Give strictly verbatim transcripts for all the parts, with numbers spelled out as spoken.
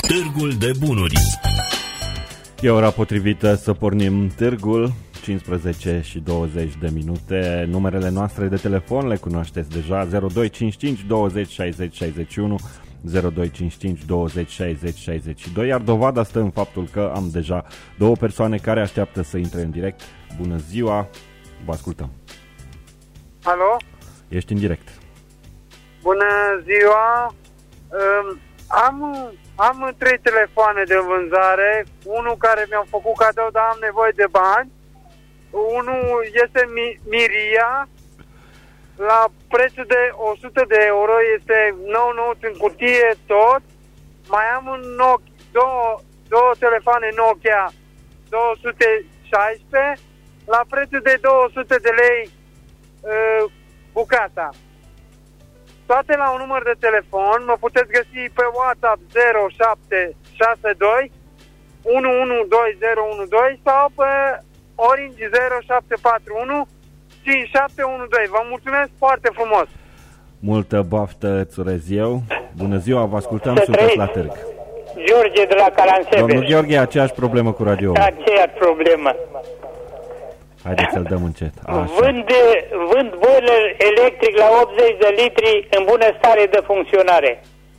Târgul de Bunuri. E ora potrivită să pornim târgul, cincisprezece și douăzeci de minute. Numerele noastre de telefon le cunoașteți deja: zero doi cinci cinci douăzeci șaizeci șaizeci și unu, zero doi cinci cinci douăzeci șaizeci șaizeci și doi, iar dovada stă în faptul că am deja două persoane care așteaptă să intre în direct. Bună ziua, vă ascultăm. Alo? Ești în direct. Bună ziua. Um, am, am trei telefoane de vânzare. Unul care mi-am făcut cadou, dar am nevoie de bani. Unul este Mi- Miria, la prețul de o sută de euro, este nou nou în cutie tot. Mai am un Nokia, două, două telefoane Nokia două sute șaisprezece la prețul de două sute de lei uh, bucata. Toate la un număr de telefon. Mă puteți găsi pe WhatsApp zero șapte șase doi unu unu doi zero unu doi sau pe Orange zero șapte patru unu cinci șapte unu doi. Vă mulțumesc foarte frumos. Multă baftă îți urez eu. Bună ziua, vă ascultăm, sunteți la târg. George de la Calansebeș. Domnul Gheorghe, aceeași problemă cu radio. Aceeași problemă. Haideți să-l dăm încet. Așa. Vând, vând boiler electric la optzeci de litri în bună stare de funcționare.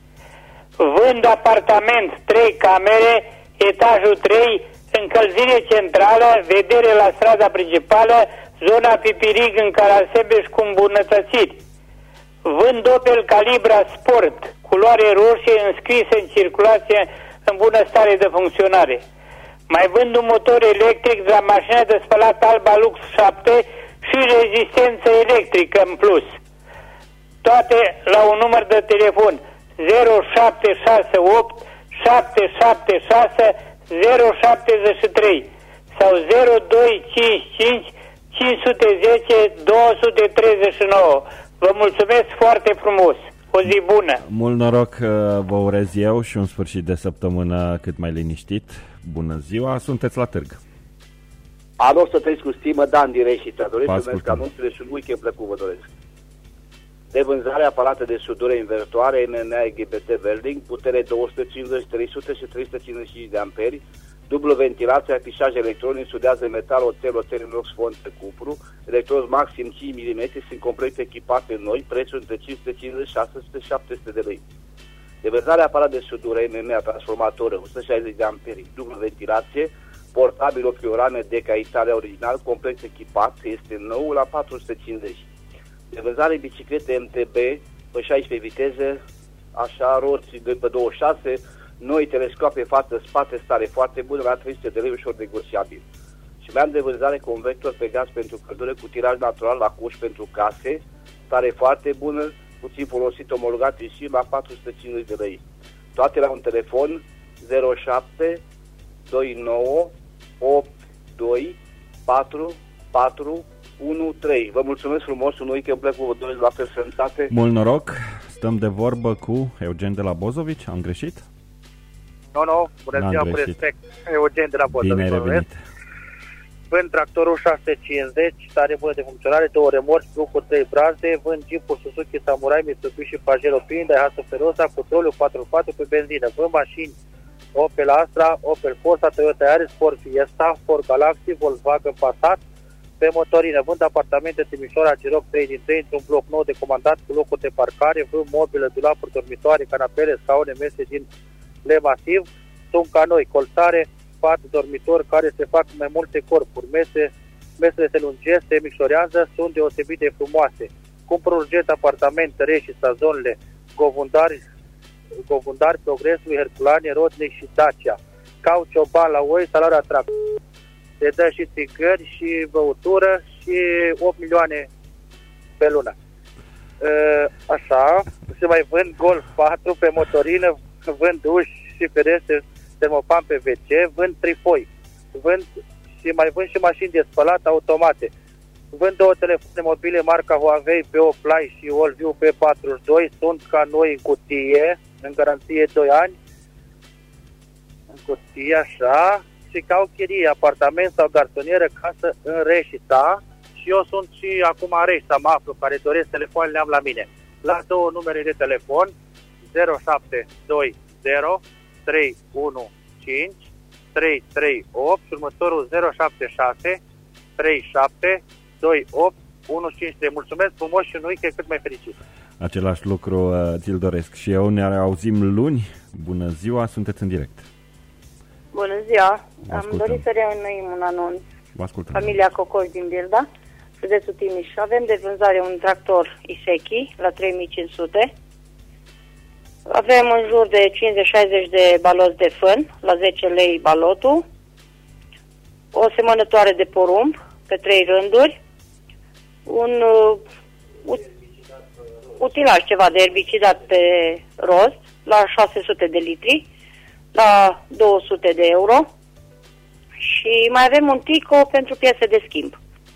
Vând apartament, trei camere, etajul trei, încălzire centrală, vedere la strada principală, zona Pipirig în Calansebeș cu îmbunătățiri. Vând Opel Calibra Sport, culoare roșie, înscrisă în circulație în bună stare de funcționare. Mai vând un motor electric de la mașină de spălat Alba Lux șapte și rezistență electrică în plus. Toate la un număr de telefon zero șapte șase opt șapte șapte șase zero șaptezeci și trei sau zero doi cinci cinci cinci zero zero doi trei nouă. Vă mulțumesc foarte frumos. O zi bună. Mult noroc vă urez eu și un sfârșit de săptămână cât mai liniștit. Bună ziua, sunteți la târg. Alo, să trăiți cu stimă, Dan din Reșița. Doresc să merg anunțurile și un weekend plăcut vă doresc. De vânzare aparate de sudure invertoare M N A G B T Welding, putere două sute cincizeci, trei sute și trei sute cincizeci și cinci de amperi, dublă ventilație, afișaj electronic, sudează metal, oțel, oțel inox, fond pe cupru, electrod maxim cinci milimetri, sunt complet echipate noi, prețul între cinci sute cincizeci, șase sute, șapte sute de lei. De vânzare aparat de sudură M M A, transformatoră, o sută șaizeci de amperi, dublă ventilație, portabil ochiorame Deca Italia original, complet echipat, este nou la patru sute cincizeci. De vânzare biciclete M T B pe șaisprezece viteze, așa, roți de pe douăzeci și șase, noi telescoape față, spate, stare foarte bună, la trei sute de lei, ușor negociabil. Și mai am de vânzare convector pe gaz pentru căldură cu tiraj natural la coș pentru case, stare foarte bună, puțin folosit, omologat și la patru sute cincizeci de lei. Toate la un telefon zero șapte doi nouă opt doi patru patru unu trei. Vă mulțumesc frumos, un weekend plec cu vă doresc la fel sănătate. Mult noroc, stăm de vorbă cu Eugen de la Bozovici, am greșit? Nu, no, nu, no. Bună ziua, cu respect. Eugen de la Bozovici. Bine ai revenit. Vând tractorul șase cincizeci, stare bună de funcționare, două remorci, blocuri, trei brazde, vând Jeep-ul Suzuki Samurai, Mitsubishi Pajero Pinda, Hyundai Feroza, cu troliu patru patru pe benzină. Vând mașini Opel Astra, Opel Corsa, Toyota Yaris, Ford Fiesta, Ford Galaxy, Volkswagen Passat, pe motorină. Vând apartamente Timișoara, Giroc trei din trei, într-un bloc nou de comandat cu locuri de parcare, vând mobilă, dulapuri, dormitoare, canapele, scaune, mese din lemn masiv, sunt ca noi, colțare, pat, dormitor, care se fac mai multe corpuri, mese, mesele se lungesc, se micșorează, sunt deosebit de frumoase. Cumpăr urgent apartament, Reșița, stazonele, Govundari, Govundari, Progresului, Herculane, Rodnic și Dacia. Caucioban la oi, salarea tractor. Se dă și țigări și băutură și opt milioane pe lună. Așa, se mai vând Golf patru pe motorină, vând uși și ferestre, termopan pe W C, vând trifoi, vând și mai vând și mașini de spălat automate. Vând două telefoane mobile marca Huawei P opt Play și Allview P patruzeci și doi, sunt ca noi în cutie, în garanție doi ani, în cutie așa, și ca o chirie, apartament sau garsonieră, casă în Reșița. Și eu sunt și acum în Reșița, mă aflu, care doresc telefoanele am la mine. La două numere de telefon, zero șapte doi zero trei unu cinci trei trei opt și următorul zero șapte șase trei șapte doi opt unu cinci trei. Mulțumesc frumos și un weekend cât mai fericit. Același lucru ți-l doresc și eu. Ne auzim luni. Bună ziua, sunteți în direct. Bună ziua. Am dorit să reînnoim un anunț. Vă ascultăm. Familia Cocoș din Bilda, județul Timiș. Avem de vânzare un tractor Iseki la trei mii cinci sute. Avem în jur de cincizeci șaizeci de baloți de fân la zece lei balotul. O semănătoare de porumb pe trei rânduri. Un uh, utilaj ceva de erbicidat pe rost la șase sute de litri la două sute de euro. Și mai avem un Tico pentru piese de schimb.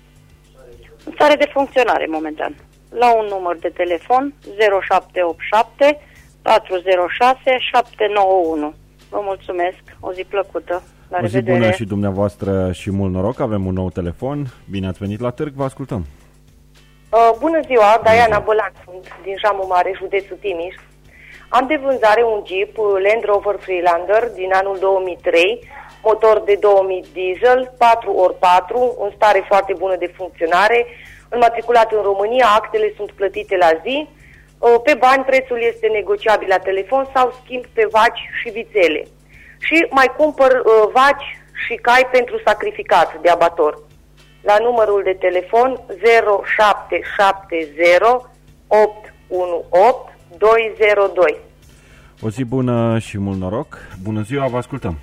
În stare de funcționare momentan. La un număr de telefon zero șapte opt șapte patru zero șase șapte nouă unu. Vă mulțumesc, o zi plăcută. La o zi revedere. Bună și dumneavoastră și mult noroc. Avem un nou telefon. Bine ați venit la târg, vă ascultăm. Uh, bună ziua, Diana Bălan, sunt din Jamu Mare, județul Timiș. Am de vânzare un Jeep Land Rover Freelander din anul două mii trei, motor de două mii diesel, patru ori patru, în stare foarte bună de funcționare, înmatriculat în România, actele sunt plătite la zi. Pe bani prețul este negociabil la telefon sau schimb pe vaci și vițele. Și mai cumpăr uh, vaci și cai pentru sacrificat de abator. La numărul de telefon zero șapte șapte zero opt unu opt doi zero doi. O zi bună și mult noroc. Bună ziua, vă ascultăm.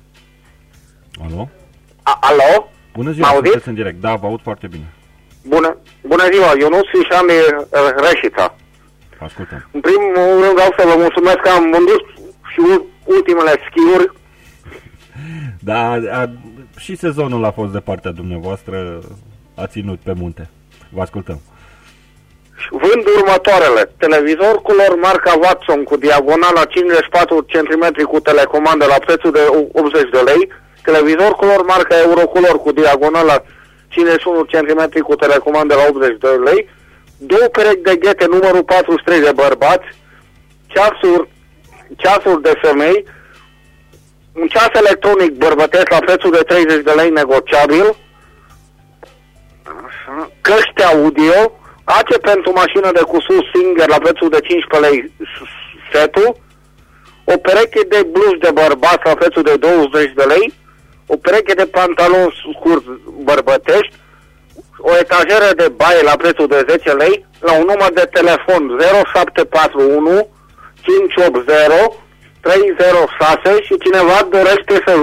Alo? A, alo? Bună ziua, sunteți în direct. Da, vă aud foarte bine. Bună, bună ziua, Ionuț Fișani Reșița. Ascultăm. În primul rând vreau să vă mulțumesc că am vândut și ultimele schiuri. Da, a, și sezonul a fost de partea dumneavoastră, a ținut pe munte. Vă ascultăm. Vând următoarele. Televizor color marca Watson cu diagonala cincizeci și patru centimetri cu telecomandă la prețul de optzeci de lei. Televizor color marca Eurocolor cu diagonala cincizeci și unu centimetri cu telecomandă la optzeci de lei. Două perechi de ghete numărul patruzeci și trei de bărbați. Ceasuri, ceasuri de femei. Un ceas electronic bărbătesc la prețul de treizeci de lei negociabil. Căști audio. A C pentru mașină de cusut Singer la prețul de cincisprezece lei setul. O pereche de bluși de bărbați la prețul de douăzeci de lei. O pereche de pantaloni scurți bărbătești. O etajeră de baie la prețul de zece lei. La un număr de telefon zero șapte patru unu cinci opt zero trei zero șase și cineva dorește să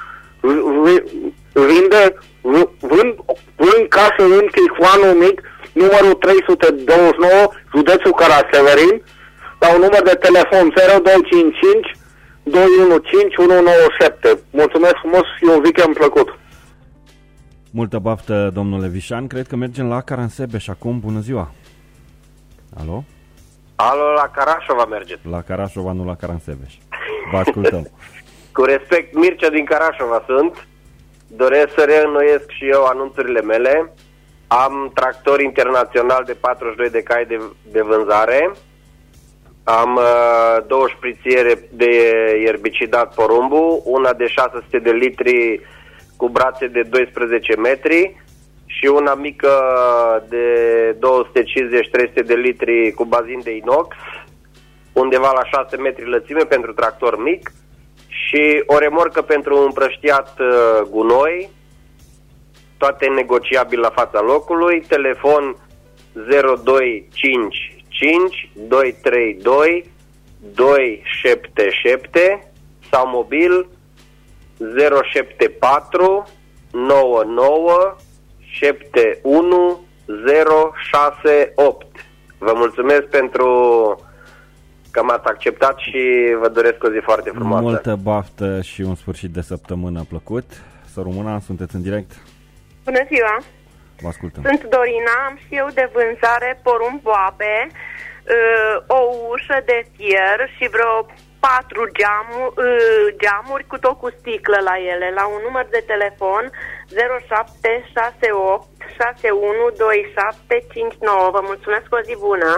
vinde vând, vând casă în Tihuanu Mic, numărul trei sute douăzeci și nouă, județul Caraseverin, la un număr de telefon zero doi cinci cinci doi unu cinci unu nouă șapte. Mulțumesc frumos și un weekend plăcut. Multă baftă, domnule Vișan. Cred că mergem la Caransebeș acum. Bună ziua. Alo? Alo, la Carașova mergeți. La Carașova, nu la Caransebeș. Vă ascultăm. Cu respect, Mircea din Carașova sunt. Doresc să reînnoiesc și eu anunțurile mele. Am tractor internațional de patruzeci și doi de cai de, de vânzare. Am uh, două șprițiere de erbicidat porumbu, una de șase sute de litri cu brațe de doisprezece metri și una mică de două sute cincizeci trei sute de litri cu bazin de inox, undeva la șase metri lățime pentru tractor mic și o remorcă pentru împrăștiat uh, gunoi, toate negociabil la fața locului, telefon zero doi cinci cinci doi trei doi doi șapte șapte sau mobil zero șapte patru nouă nouă șapte unu zero șase opt. Vă mulțumesc pentru că m-ați acceptat și vă doresc o zi foarte frumoasă. Multă baftă și un sfârșit de săptămână plăcut. Să rămână, sunteți în direct. Bună ziua! Vă ascultăm. Sunt Dorina, am și eu de vânzare porumb boabe, o ușă de fier și vreo patru geamuri, geamuri cu tot cu sticlă la ele, la un număr de telefon zero șapte șase opt șase unu doi șapte cinci nouă. Vă mulțumesc, o zi bună!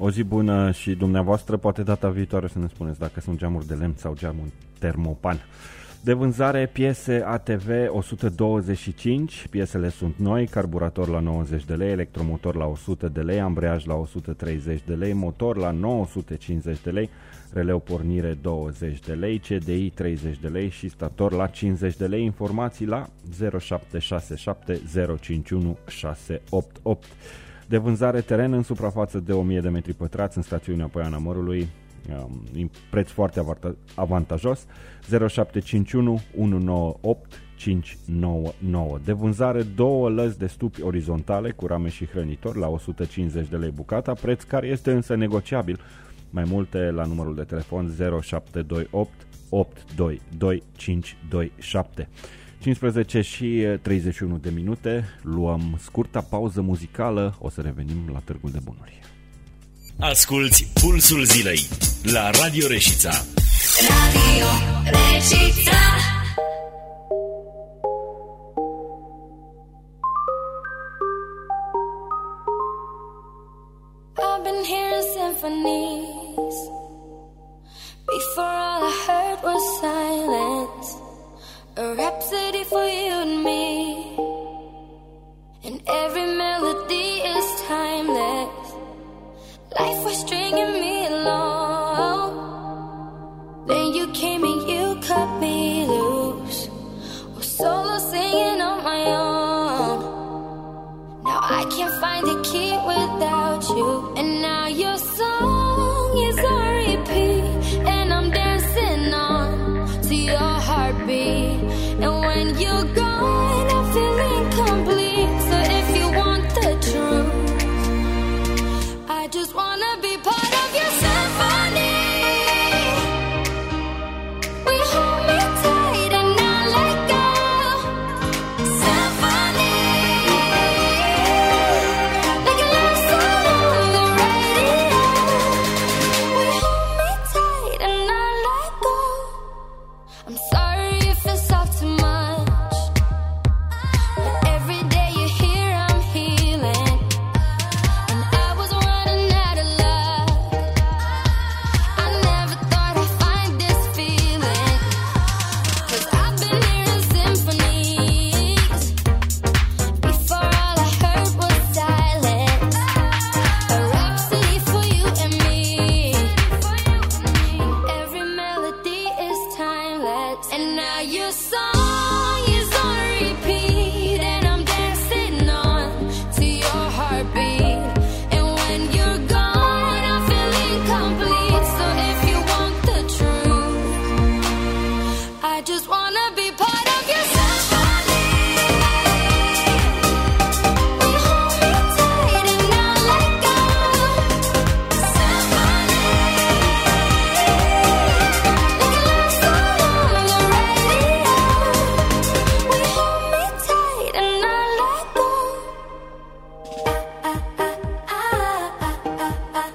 O zi bună și dumneavoastră, poate data viitoare să ne spuneți dacă sunt geamuri de lemn sau geamuri termopan. De vânzare piese A T V o sută douăzeci și cinci, piesele sunt noi, carburator la nouăzeci de lei, electromotor la o sută de lei, ambreiaj la o sută treizeci de lei, motor la nouă sute cincizeci de lei, releu pornire douăzeci de lei, C D I treizeci de lei și stator la cincizeci de lei. Informații la zero șapte șase șapte zero cinci unu șase opt opt. De vânzare teren în suprafață de o mie de metri pătrați în stațiunea Poiana Mărului, um, preț foarte avantajos, zero șapte cinci unu unu nouă opt cinci nouă nouă. De vânzare două lăzi de stupi orizontale cu rame și hrănitor la o sută cincizeci de lei bucata, preț care este însă negociabil. Mai multe la numărul de telefon zero șapte doi opt opt doi doi cinci doi șapte. cincisprezece și treizeci și unu de minute, luăm scurta pauză muzicală, o să revenim la Târgul de Bunuri. Asculți Pulsul Zilei la Radio Reșița. Radio Reșița. I've been hearing symphonies. Before all I heard was silence. A rhapsody for you and me. And every melody is timeless. Life was stringing me along. Then you came and you cut me loose. Was solo singing on my own. Now I can't find the key without you. And now your song is on repeat. And I'm dancing on to your heartbeat. And when you're gone, I feel incomplete. So if you want the truth, I just wanna be part of your symphony. We hold me tight and not let go. Symphony, like a love song on the radio. We hold me tight and not let go. I'm sorry if it's all too much, but every day you're here I'm healing. And I was running out of luck. I never thought I'd find this feeling. Cause I've been hearing symphonies. Before all I heard was silence. A rhapsody for you and me. Every melody is timeless. And now your song is on repeat. And I'm dancing on to your heartbeat. And when you're gone, I feel incomplete. So if you want the truth, I just wanna be part of your symphony. We hold me tight and not let go. Symphony, like a love song on the radio. We hold me tight and not let go. Ah, ah, ah, ah, ah, ah, ah.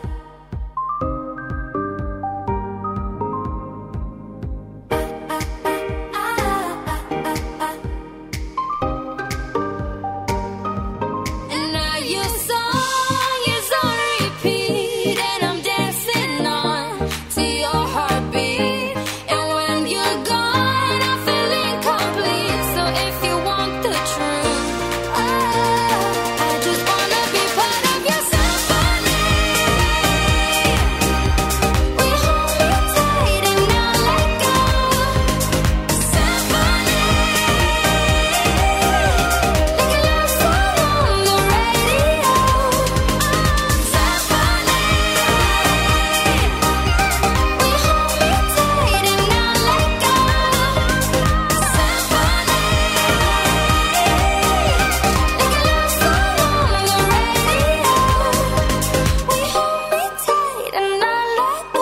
And now your song is on repeat. And I'm dancing on to your heartbeat. And when you're gone, I feel incomplete. So if you want the truth, I just wanna be part of your symphony. We hold me tight and not let go. Symphony, like a love song on the radio. Symphony, we hold me tight and not let go. Symphony, like a love song on the radio. We hold me tight and not let go.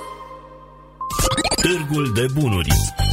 Târgul de Bunuri.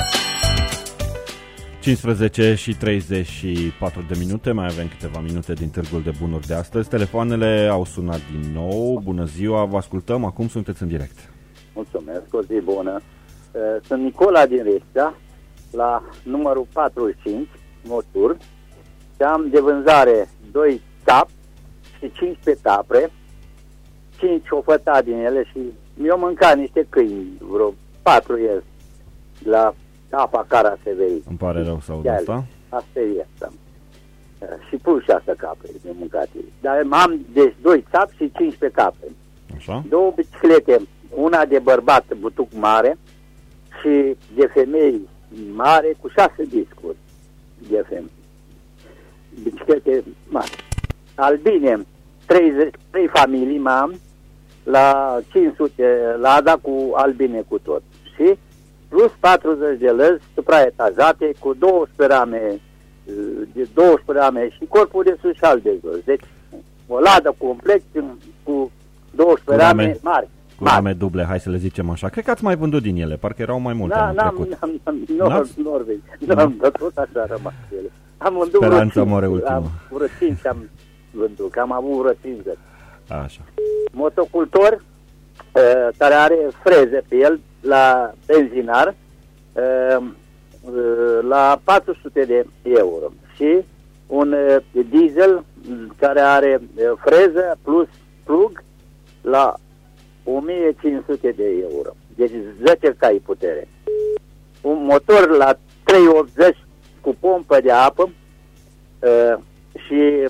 cincisprezece și treizeci și patru de minute, mai avem câteva minute din Târgul de Bunuri de astăzi. Telefoanele au sunat din nou. Bună ziua, vă ascultăm, acum sunteți în direct. Mulțumesc, o zi bună. Sunt Nicola din Reșița, la numărul patruzeci și cinci, motor, și am de vânzare doi tap și cincisprezece tapre, cinci o făta din ele și mi-au mâncat niște câini, vreo patru el la apa Cara Severii. Îmi pare rău să aud asta. Asta e asta. Și pun și asta capre, mi-au mâncat ei. Dar am deci doi țapi și cincisprezece capre. Așa. Două biciclete, una de bărbat butuc mare și de femei mare cu șase discuri de femei. Biciclete mari. Albine, treizeci, trei familii m-am la cinci sute, la Ada cu albine cu tot. Și plus patruzeci de lăzi supraetajate cu douăsprezece rame, de douăsprezece rame și corpul de sus și al de jos. Deci o ladă complet cu douăsprezece rame, rame mari. Cu rame duble, hai să le zicem așa. Cred că ați mai vândut din ele, parcă erau mai multe anul trecut. N-am, n-am, Norvegi. N-am, dar tot așa rămas ele. Am vândut Speranța moare ultima. Am vreo cinci am vândut, că am avut vreo cincizeci. Așa. Motocultor uh, care are freze pe el la benzinar uh, uh, la patru sute de euro și un uh, diesel care are uh, freză plus plug la o mie cinci sute de euro. Deci zece cai putere. Un motor la trei sute optzeci cu pompă de apă uh, și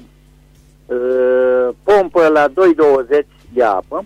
uh, pompă la doi sute douăzeci de apă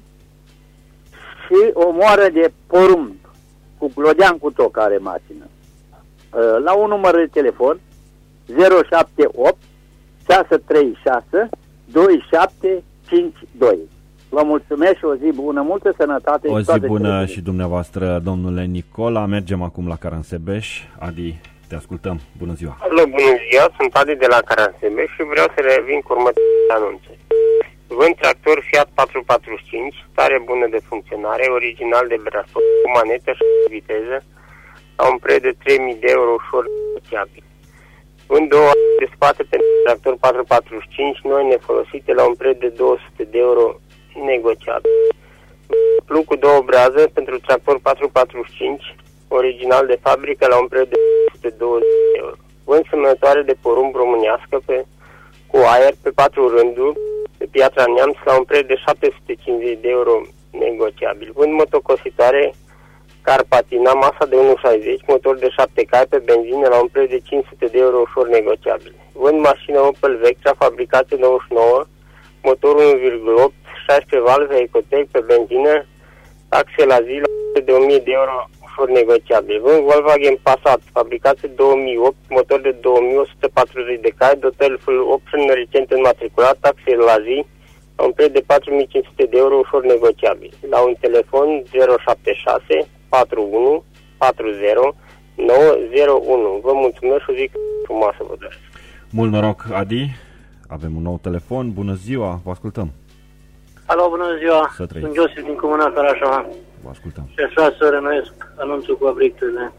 și o moară de porumb cu glodean cu toc are mașină. Uh, la un număr de telefon zero șapte opt șase trei șase doi șapte cinci doi. Vă mulțumesc și o zi bună, multă sănătate. O zi bună și dumneavoastră, domnule Nicola. Mergem acum la Caransebeș. Adi, te ascultăm. Bună ziua. Alo, bună ziua, sunt Adi de la Caransebeș și vreau să revin cu următoarele anunțe. Vând tractor Fiat patru patruzeci și cinci, stare bună de funcționare, original de Brașov, cu manetă și viteză, la un preț de trei mii de euro ușor negociabil. Vând două de spate pentru tractor patru patruzeci și cinci, noi nefolosite, la un preț de două sute de euro negociabil. Plug cu două braze pentru tractor patru patruzeci și cinci, original de fabrică, la un preț de o sută douăzeci de euro. Vând semănătoare de porumb românească pe, cu aer pe patru rânduri pe Piatra Neamț la un preț de șapte sute cincizeci de euro negociabil. Vând motocositoare Carpatina, masa de unu virgulă șaizeci, motor de șapte cai pe benzină la un preț de cinci sute de euro ușor negociabil. Vând mașină Opel Vectra, fabricație nouăzeci și nouă, motor unu virgulă opt, șaisprezece valve, ecotec pe benzină, taxe la zi la de o mie de euro ușor negociabil. Vând Volkswagen Passat, fabricație două mii opt, motor de două mii o sută patruzeci de cai, dotel full option recent înmatriculat, taxe la zi la un preț de patru mii cinci sute de euro ușor negociabil. La un telefon zero șapte șase patru unu patru zero nouă zero unu. Vă mulțumesc și o zi frumoasă vă doresc. Mult noroc, Adi. Avem un nou telefon. Bună ziua, vă ascultăm. Alo, bună ziua. Sunt Josif din Comuna Carașova. Vă ascultăm. Și aș vrea să renoiesc anunțul cu abricturile.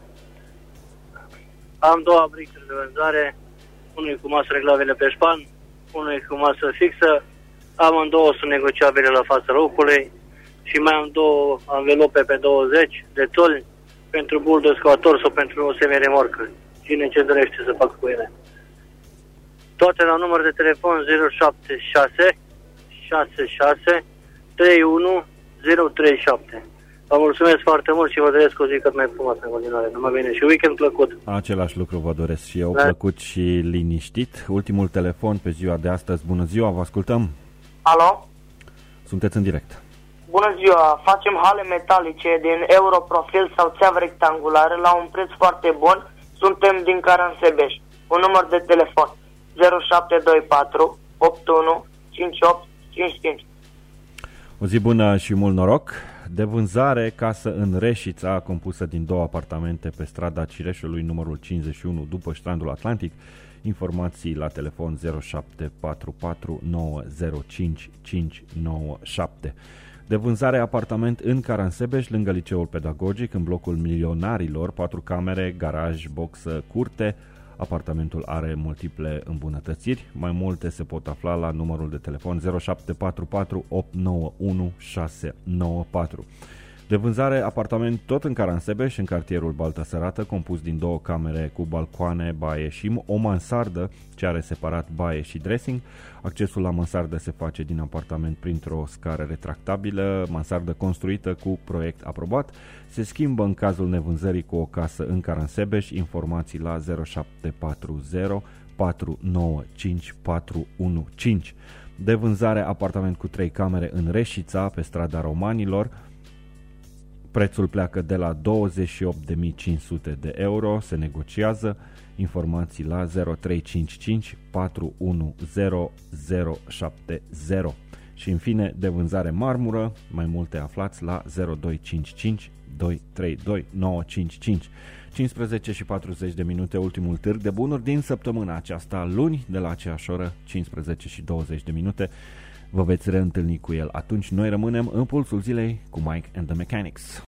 Am două abricturi de vânzare. Unul cu masă reglabilă pe șpan, unul cu masă fixă. Amândouă sunt negociabile la fața locului. Și mai am două anvelope pe douăzeci de toni pentru bul de excavator sau pentru o semi-remorcă. Cine ce dorește să facă cu ele. Toate la număr de telefon zero șapte șase șase șase trei unu zero trei șapte. Vă mulțumesc foarte mult și vă doresc o zi cât mai frumoasă în continuare. Numai bine și weekend plăcut. Același lucru vă doresc și eu, da. Plăcut și liniștit. Ultimul telefon pe ziua de astăzi. Bună ziua, vă ascultăm. Alo? Sunteți în direct. Bună ziua, facem hale metalice din Europrofil sau țeavă rectangulară la un preț foarte bun. Suntem din Caransebeș. Un număr de telefon zero șapte doi patru opt unu cinci opt cinci cinci. O zi bună și mult noroc. De vânzare, casă în Reșița, compusă din două apartamente pe strada Cireșului, numărul cincizeci și unu, după Strandul Atlantic. Informații la telefon zero șapte patru patru nouă zero cinci cinci nouă șapte. De vânzare, apartament în Caransebeș, lângă Liceul Pedagogic, în blocul Milionarilor, patru camere, garaj, boxă, curte. Apartamentul are multiple îmbunătățiri. Mai multe se pot afla la numărul de telefon zero șapte patru patru opt nouă unu șase nouă patru. De vânzare apartament tot în Caransebeș, în cartierul Balta Sărată, compus din două camere cu balcoane, baie și o mansardă ce are separat baie și dressing. Accesul la mansardă se face din apartament printr-o scară retractabilă, mansardă construită cu proiect aprobat. Se schimbă în cazul nevânzării cu o casă în Caransebeș. Informații la zero șapte patru zero patru nouă cinci patru unu cinci. De vânzare apartament cu trei camere în Reșița, pe strada Romanilor. Prețul pleacă de la douăzeci și opt de mii cinci sute de euro, se negociază. Informații la zero trei cinci cinci patru unu zero zero șapte zero. Și în fine, de vânzare Marmură, mai multe aflați la zero doi cinci cinci doi trei doi nouă cinci cinci. cincisprezece și patruzeci de minute, ultimul târg de bunuri din săptămâna aceasta, luni, de la aceeași oră, cincisprezece și douăzeci de minute. Vă veți reîntâlni cu el atunci. Noi rămânem în pulsul zilei cu Mike and the Mechanics.